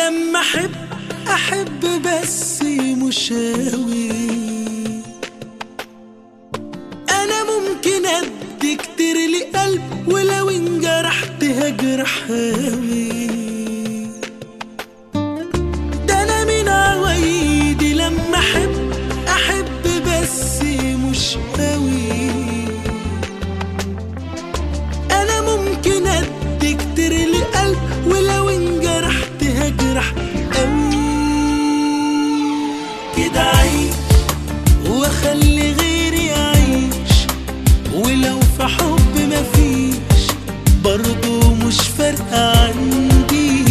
لما احب بس مش هاوي. انا ممكن ادي كتير لقلب ولو انجرحت هجرح هاوي. ده انا من عوايدي لما احب بس مش هاوي. انا ممكن ادي كتير لقلب ولو انجرحت هجرح قوي. كده عيش واخلي غيري يعيش، ولو في حب مفيش برضو مش فارقة عندي.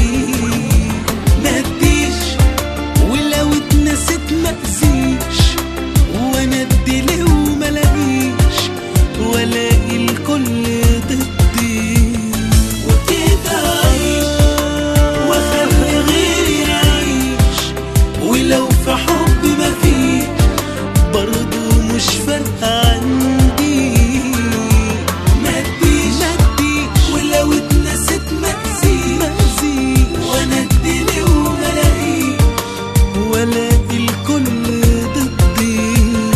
مديش ولو اتنسيت مأذيش، وانا ادي ليه وملاقيش والاقي الكل ضدي. وكده عيش واخلي غيري يعيش، ولو في حب مفيش برضو مش فارقة عندي. مديش ولو اتنسيت مأذيش، وانا ادي ليه وملاقيش والاقي الكل ضدي.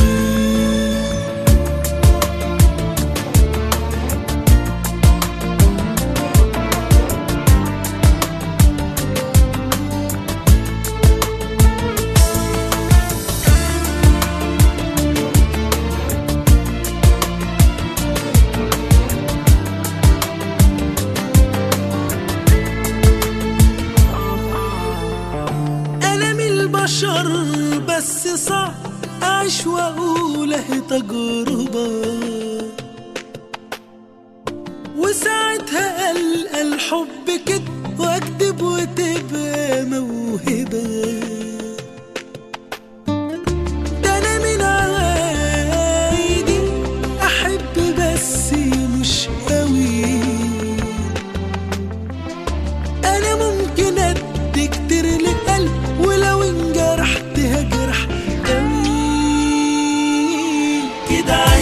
أنا من البشر بس صعب أعيش وأقول أهي تجربة، وساعتها ألقى الحب كده وأكدب وتبقى موهبة. ده أنا من عوايدي أحب بس مش قوي. أنا ممكن أدي كتير لقلب ولو انجرحت هجرح قوي. كده